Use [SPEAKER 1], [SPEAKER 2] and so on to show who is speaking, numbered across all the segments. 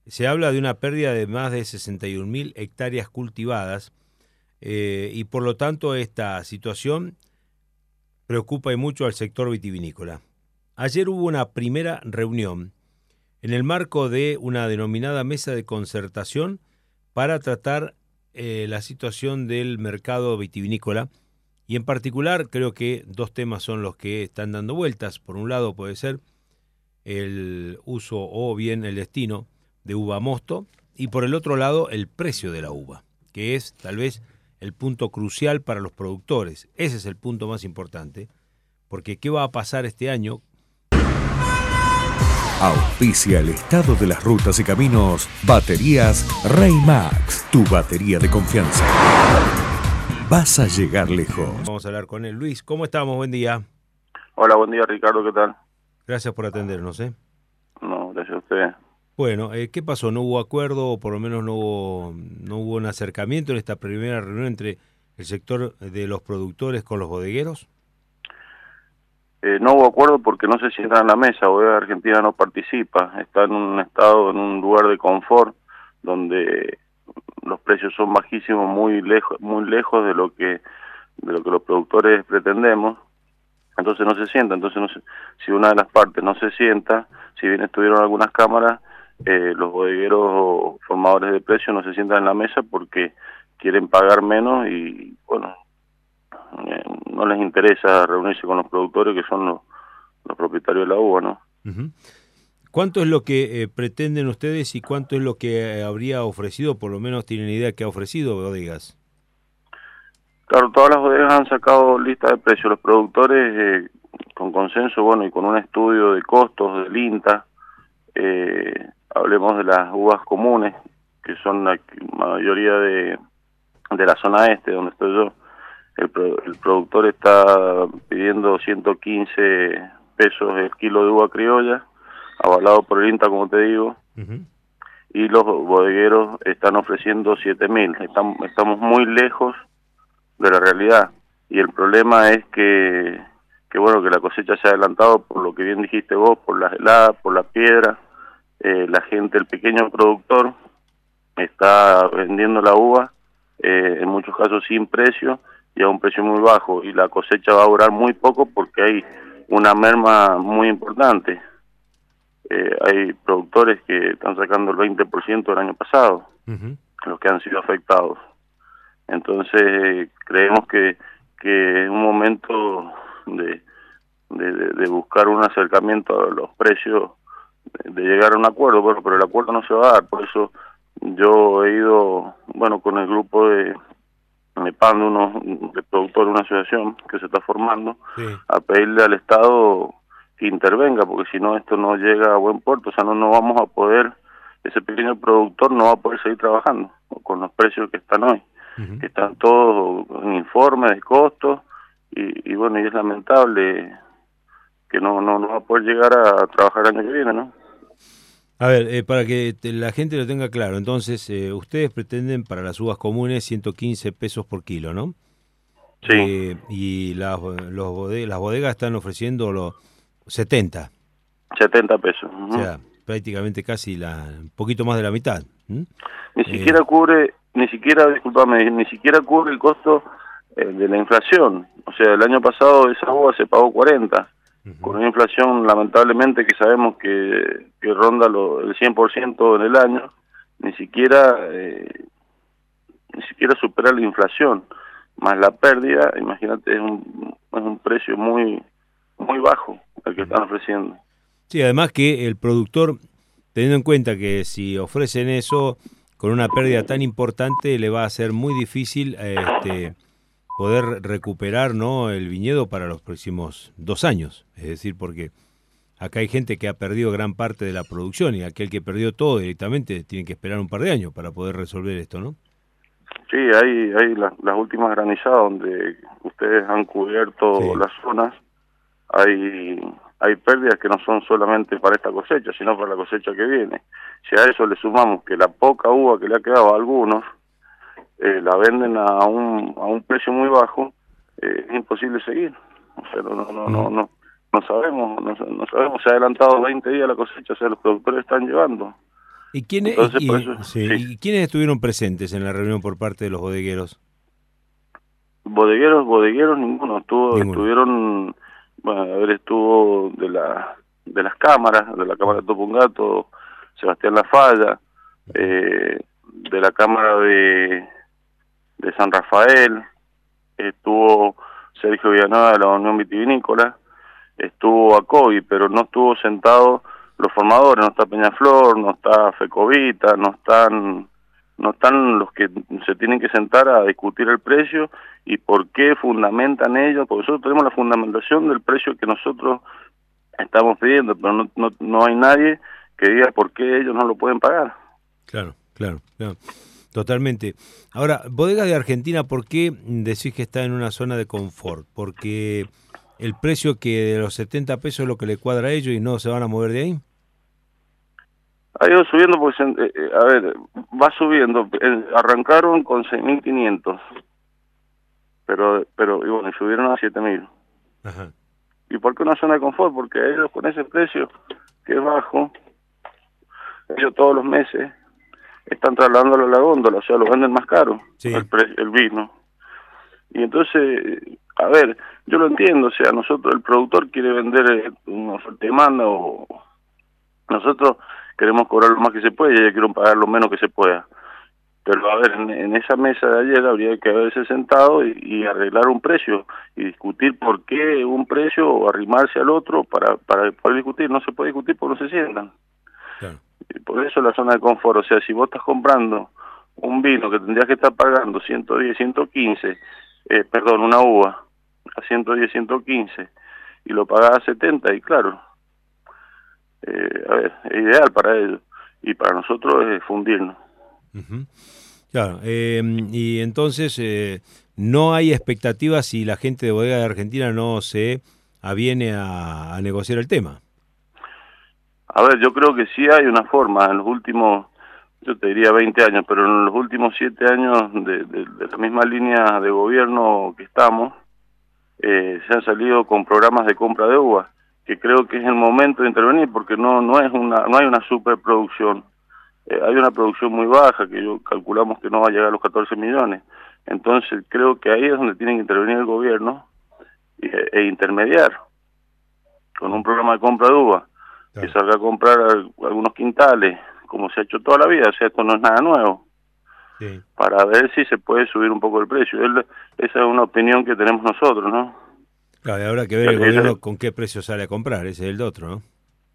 [SPEAKER 1] se habla de una pérdida de más de 61.000 hectáreas cultivadas y por lo tanto esta situación preocupa y mucho al sector vitivinícola. Ayer hubo una primera reunión en el marco de una denominada mesa de concertación para tratar la situación del mercado vitivinícola y en particular creo que dos temas son los que están dando vueltas. Por un lado puede ser el uso o bien el destino de uva mosto y por el otro lado el precio de la uva, que es tal vez el punto crucial para los productores. Ese es el punto más importante, porque ¿qué va a pasar este año?
[SPEAKER 2] Auspicia el estado de las rutas y caminos. Baterías Reymax, tu batería de confianza. Vas a llegar lejos.
[SPEAKER 1] Vamos a hablar con él. Luis, ¿cómo estamos? Buen día.
[SPEAKER 3] Hola, buen día, Ricardo, ¿qué tal?
[SPEAKER 1] Gracias por atendernos, ¿eh?
[SPEAKER 3] No, gracias a usted.
[SPEAKER 1] Bueno, ¿qué pasó? ¿No hubo acuerdo o por lo menos no hubo un acercamiento en esta primera reunión entre el sector de los productores con los bodegueros?
[SPEAKER 3] No hubo acuerdo porque no se sientan en la mesa. Bodega Argentina no participa. Está en un estado, en un lugar de confort donde los precios son bajísimos, muy lejos de lo que los productores pretendemos. Entonces no se sienta. Entonces no se, si una de las partes no se sienta, si bien estuvieron algunas cámaras, los bodegueros formadores de precios no se sientan en la mesa porque quieren pagar menos y bueno, no les interesa reunirse con los productores que son los propietarios de la uva, ¿no?
[SPEAKER 1] Uh-huh. ¿Cuánto es lo que pretenden ustedes y cuánto es lo que habría ofrecido? Por lo menos tienen idea que ha ofrecido bodegas.
[SPEAKER 3] Claro, todas las bodegas han sacado lista de precios. Los productores, con consenso, bueno, y con un estudio de costos del INTA, hablemos de las uvas comunes, que son la mayoría de la zona este, donde estoy yo. El productor está pidiendo 115 pesos el kilo de uva criolla, avalado por el INTA, como te digo,
[SPEAKER 1] Uh-huh.
[SPEAKER 3] y los bodegueros están ofreciendo 7.000. Estamos muy lejos de la realidad, y el problema es que bueno, que la cosecha se ha adelantado por lo que bien dijiste vos, por las heladas, por la piedra. La gente, el pequeño productor, está vendiendo la uva, en muchos casos sin precio, y a un precio muy bajo, y la cosecha va a durar muy poco porque hay una merma muy importante. Hay productores que están sacando el 20% del año pasado,
[SPEAKER 1] Uh-huh.
[SPEAKER 3] los que han sido afectados. Entonces creemos que es un momento de buscar un acercamiento a los precios, de llegar a un acuerdo. Bueno, pero el acuerdo no se va a dar, por eso yo he ido, bueno, con el grupo de PAN, de productores, una asociación que se está formando,
[SPEAKER 1] Sí.
[SPEAKER 3] a pedirle al Estado que intervenga, porque si no esto no llega a buen puerto. O sea, no vamos a poder, ese pequeño productor no va a poder seguir trabajando con los precios que están hoy,
[SPEAKER 1] Uh-huh.
[SPEAKER 3] que están todos en informes de costos, y bueno, y es lamentable que no va a poder llegar a trabajar el año que viene, ¿no?
[SPEAKER 1] A ver, para que la gente lo tenga claro, entonces ustedes pretenden para las uvas comunes 115 pesos por kilo, ¿no?
[SPEAKER 3] Sí,
[SPEAKER 1] Y las bodegas están ofreciendo los 70,
[SPEAKER 3] 70 pesos.
[SPEAKER 1] o sea, prácticamente casi un poquito más de la mitad. ¿Mm?
[SPEAKER 3] Ni siquiera cubre, discúlpame, ni siquiera cubre el costo de la inflación. O sea, el año pasado esa uva se pagó 40,
[SPEAKER 1] Uh-huh.
[SPEAKER 3] con una inflación lamentablemente que sabemos que ronda el 100% en el año. Ni siquiera supera la inflación, más la pérdida. Imagínate, es un precio muy bajo el que están ofreciendo.
[SPEAKER 1] Sí, además que el productor, teniendo en cuenta que si ofrecen eso con una pérdida tan importante, le va a ser muy difícil poder recuperar, ¿no?, el viñedo para los próximos 2 años. Es decir, porque acá hay gente que ha perdido gran parte de la producción y aquel que perdió todo directamente tiene que esperar un par de años para poder resolver esto, ¿no?
[SPEAKER 3] Sí, hay las últimas granizadas donde ustedes han cubierto
[SPEAKER 1] Sí.
[SPEAKER 3] las zonas. Hay pérdidas que no son solamente para esta cosecha, sino para la cosecha que viene. Si a eso le sumamos que la poca uva que le ha quedado a algunos, la venden a un precio muy bajo, es imposible seguir. O sea, no sabemos, se ha adelantado 20 días la cosecha. O sea, los productores están llevando
[SPEAKER 1] ¿Y quiénes,
[SPEAKER 3] Entonces, por eso,
[SPEAKER 1] sí,
[SPEAKER 3] sí.
[SPEAKER 1] ¿y quiénes estuvieron presentes en la reunión por parte de los bodegueros?
[SPEAKER 3] Bodegueros ninguno,
[SPEAKER 1] Ninguno.
[SPEAKER 3] estuvieron, bueno, a ver, estuvo de las cámaras, de la Cámara de Topungato, Sebastián Lafalla, de la Cámara de San Rafael, estuvo Sergio Villanueva de la Unión Vitivinícola, estuvo Acobi, pero no estuvo sentado los formadores, no está Peñaflor, no está Fecovita, no están los que se tienen que sentar a discutir el precio y por qué fundamentan ellos, porque nosotros tenemos la fundamentación del precio que nosotros estamos pidiendo, pero no hay nadie que diga por qué ellos no lo pueden pagar.
[SPEAKER 1] Claro, claro, claro. Totalmente. Ahora, Bodega de Argentina, ¿por qué decís que está en una zona de confort? Porque el precio que de los 70 pesos es lo que le cuadra a ellos y no se van a mover de ahí.
[SPEAKER 3] Ha ido subiendo, porque, a ver, va subiendo. Arrancaron con 6.500, pero y bueno, subieron a 7.000.
[SPEAKER 1] Ajá.
[SPEAKER 3] ¿Y por qué una zona de confort? Porque ellos con ese precio que es bajo, ellos todos los meses están trasladándolo a la góndola, o sea, lo venden más caro,
[SPEAKER 1] Sí.
[SPEAKER 3] el vino. Y entonces, a ver, yo lo entiendo, o sea, nosotros, el productor quiere vender una oferta y demanda, o nosotros queremos cobrar lo más que se puede y ellos quieren pagar lo menos que se pueda. Pero a ver, en esa mesa de ayer habría que haberse sentado y arreglar un precio y discutir por qué un precio o arrimarse al otro para poder discutir. No se puede discutir porque no se sientan.
[SPEAKER 1] Claro.
[SPEAKER 3] Y por eso la zona de confort, o sea, si vos estás comprando un vino que tendrías que estar pagando 110, 115, perdón, una uva a 110, 115 y lo pagás a 70, y claro, a ver, es ideal para ellos y para nosotros es fundirnos.
[SPEAKER 1] Uh-huh. Claro, y entonces no hay expectativas si la gente de Bodega de Argentina no se aviene a negociar el tema.
[SPEAKER 3] A ver, yo creo que sí hay una forma en los últimos, yo te diría 20 años, pero en los últimos 7 años de la misma línea de gobierno que estamos, se han salido con programas de compra de uvas, que creo que es el momento de intervenir, porque no hay una superproducción. Hay una producción muy baja, que yo calculamos que no va a llegar a los 14 millones. Entonces creo que ahí es donde tiene que intervenir el gobierno e intermediar con un programa de compra de uva, que salga a comprar algunos quintales, como se ha hecho toda la vida, o sea, esto no es nada nuevo, sí, para ver si se puede subir un poco el precio. Esa es una opinión que tenemos nosotros, ¿no?
[SPEAKER 1] Claro, y habrá que ver el gobierno con qué precio sale a comprar, ese es el otro, ¿no?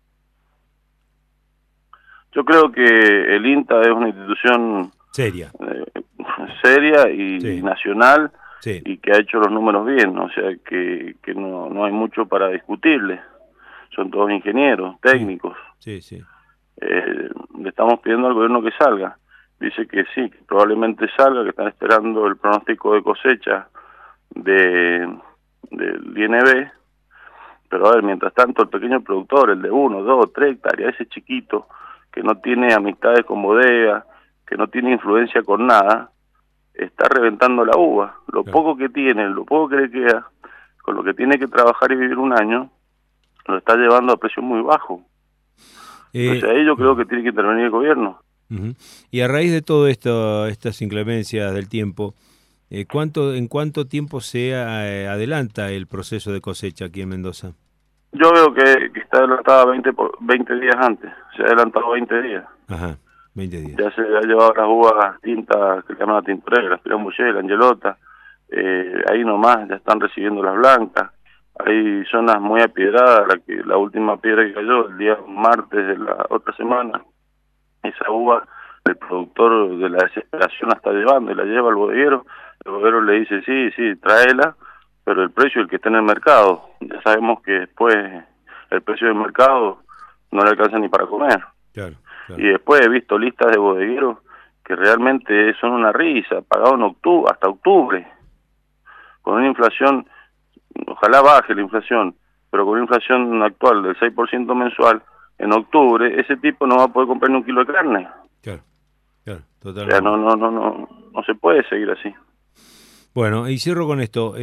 [SPEAKER 3] Yo creo que el INTA es una institución
[SPEAKER 1] seria,
[SPEAKER 3] seria y sí, nacional,
[SPEAKER 1] sí,
[SPEAKER 3] y que ha hecho los números bien, o sea que no hay mucho para discutirle. Son todos ingenieros, técnicos.
[SPEAKER 1] Sí, sí, sí.
[SPEAKER 3] Le estamos pidiendo al gobierno que salga. Dice que sí, que probablemente salga, que están esperando el pronóstico de cosecha del INB. Pero a ver, mientras tanto el pequeño productor, el de 1, 2, 3 hectáreas, ese chiquito, que no tiene amistades con bodega, que no tiene influencia con nada, está reventando la uva. Lo poco que tiene, lo poco que le queda, con lo que tiene que trabajar y vivir un año, lo está llevando a precio muy bajo. Entonces ahí yo creo que tiene que intervenir el gobierno.
[SPEAKER 1] Uh-huh. Y a raíz de todo esto, estas inclemencias del tiempo, ¿en cuánto tiempo se adelanta el proceso de cosecha aquí en Mendoza?
[SPEAKER 3] Yo veo que está adelantada 20 días antes, se ha adelantado 20 días.
[SPEAKER 1] Ajá, 20 días.
[SPEAKER 3] Ya se ha llevado las uvas tintas, que se llaman la tinturera, la Pirambuché, la Angelota, ahí nomás ya están recibiendo las blancas. Hay zonas muy apiedradas, la última piedra que cayó el día martes de la otra semana, esa uva el productor de la desesperación la está llevando y la lleva al bodeguero. El bodeguero le dice sí, tráela, pero el precio es el que está en el mercado. Ya sabemos que después el precio del mercado no le alcanza ni para comer.
[SPEAKER 1] Claro.
[SPEAKER 3] Y después he visto listas de bodegueros que realmente son una risa, pagado en octubre, hasta octubre, con una inflación, ojalá baje la inflación, pero con una inflación actual del 6% mensual, en octubre ese tipo no va a poder comprar ni un kilo de carne.
[SPEAKER 1] Claro, totalmente.
[SPEAKER 3] O sea, no se puede seguir así.
[SPEAKER 1] Bueno, y cierro con esto.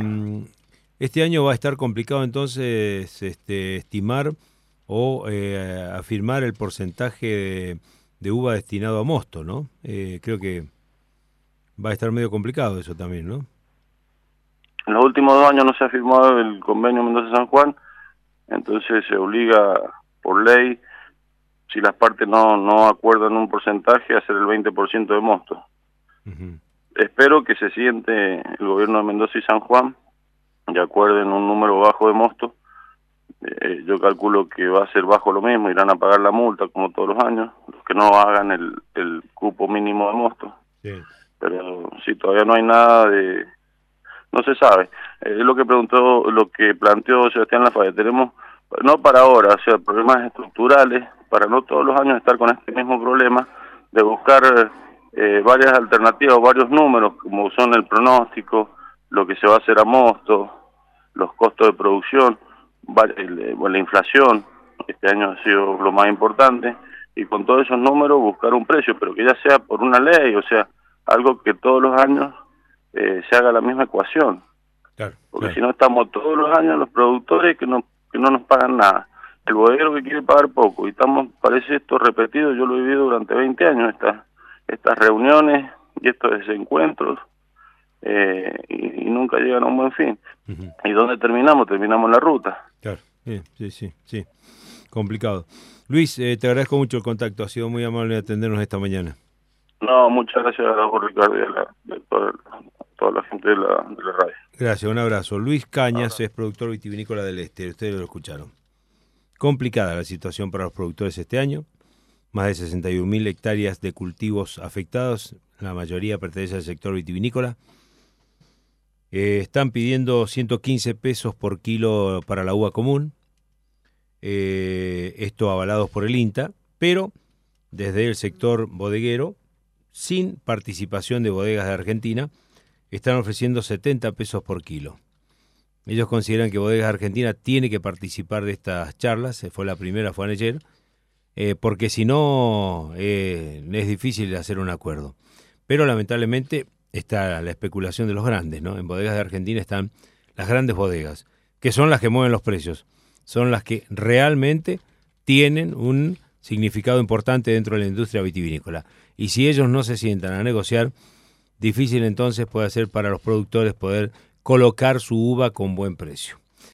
[SPEAKER 1] Este año va a estar complicado entonces estimar o afirmar el porcentaje de uva destinado a mosto, ¿no? Creo que va a estar medio complicado eso también, ¿no?
[SPEAKER 3] En los últimos 2 años no se ha firmado el convenio Mendoza-San Juan, entonces se obliga por ley, si las partes no acuerdan un porcentaje, a hacer el 20% de mosto.
[SPEAKER 1] Uh-huh.
[SPEAKER 3] Espero que se siente el gobierno de Mendoza y San Juan y acuerden un número bajo de mosto. Yo calculo que va a ser bajo lo mismo, irán a pagar la multa como todos los años, los que no hagan el cupo mínimo de mosto.
[SPEAKER 1] Sí.
[SPEAKER 3] Pero sí, todavía no hay nada de... No se sabe. Es lo que planteó Sebastián Lafayette. Tenemos, no para ahora, o sea, problemas estructurales, para no todos los años estar con este mismo problema, de buscar varias alternativas, varios números, como son el pronóstico, lo que se va a hacer a mosto, los costos de producción, la inflación, este año ha sido lo más importante, y con todos esos números buscar un precio, pero que ya sea por una ley, o sea, algo que todos los años se haga la misma ecuación.
[SPEAKER 1] Claro,
[SPEAKER 3] Porque
[SPEAKER 1] claro.
[SPEAKER 3] si no estamos todos los años los productores que no nos pagan nada, el bodeguero que quiere pagar poco, y parece esto repetido. Yo lo he vivido durante 20 años, estas reuniones y estos desencuentros, y nunca llegan a un buen fin.
[SPEAKER 1] Uh-huh.
[SPEAKER 3] ¿Y dónde terminamos? Terminamos en la ruta.
[SPEAKER 1] Claro, sí. Complicado. Luis, te agradezco mucho el contacto, ha sido muy amable de atendernos esta mañana.
[SPEAKER 3] No, muchas gracias a vos, Ricardo, y a toda la gente de la radio.
[SPEAKER 1] Gracias, un abrazo. Luis Cañas es productor vitivinícola del Este, ustedes lo escucharon. Complicada la situación para los productores este año, más de 61.000 hectáreas de cultivos afectados, la mayoría pertenece al sector vitivinícola. Están pidiendo 115 pesos por kilo para la uva común, esto avalados por el INTA, pero desde el sector bodeguero, sin participación de bodegas de Argentina, están ofreciendo 70 pesos por kilo. Ellos consideran que Bodegas Argentina tiene que participar de estas charlas, fue ayer, porque si no es difícil hacer un acuerdo. Pero lamentablemente está la especulación de los grandes, ¿no? En Bodegas de Argentina están las grandes bodegas, que son las que mueven los precios, son las que realmente tienen un significado importante dentro de la industria vitivinícola. Y si ellos no se sientan a negociar, difícil entonces puede ser para los productores poder colocar su uva con buen precio.